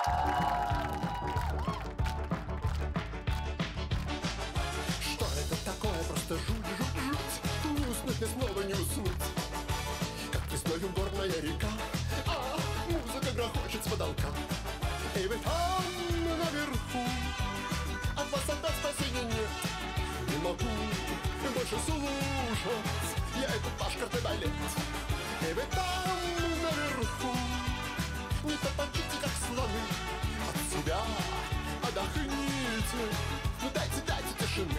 Что это такое? Просто жуть, жуть, жуть. Не уснуть, мне снова не уснуть. Как весною горная река, а музыка грохочет с потолка. И вы там наверху, от вас опять спасения нет. Не могу больше слушать я этот ваш кардебалет. И вы там наверху, не топочите, как слоны. От себя отдохните, ну дайте тишины.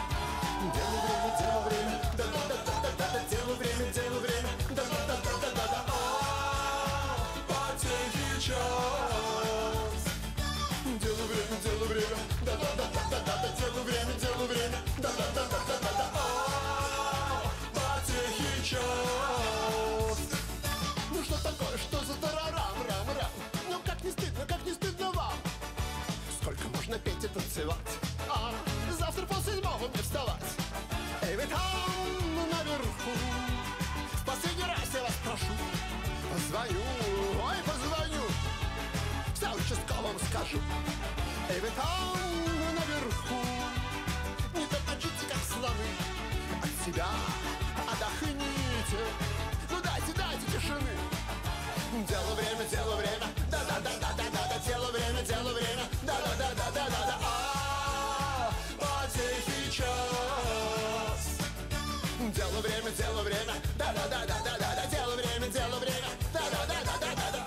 Делу время, да-да-да-да-да-да. Делу время, да-да-да-да-да-да. Потехи час. Делу время, да-да-да-да-да-да. Делу время, да-да-да-да-да-да. Потехи час. Ну что такое, что за тарарам, рам-рам? Ну как не стыдно вам? Сколько можно петь и танцевать? Завтра после 7 мне вставать. Эй, вы там наверху, в последний раз я вас прошу, позвоню, ой, позвоню, вся участковым скажу. Эй, вы там наверху, не топочите, как слоны. От себя отдохните, ну дайте тишины. Делу время, да-да-да-да-да-да. Делу время, да-да-да-да-да-да. Потехи час. Делу время, да-да-да-да-да-да. Делу время, да-да-да-да-да-да.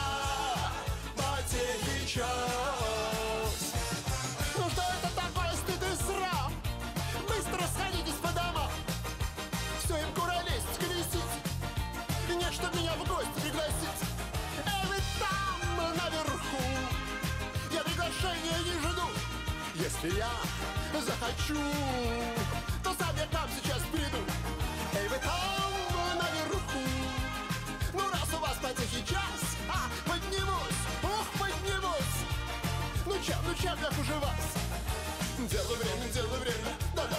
Потехи час. Ну что это такое, стыд и срам? Быстро сходитесь по домам. Все им куролезть, колесить. И нет, чтоб меня в гости пригласить. Эй, вы там наверху, я приглашения не жду. Если я захочу, то сам я к вам сейчас приду. Эй, вы там наверху, ну раз у вас потехи час, поднимусь, ух, поднимусь. Ну чем я хуже вас? Делу время, да-да.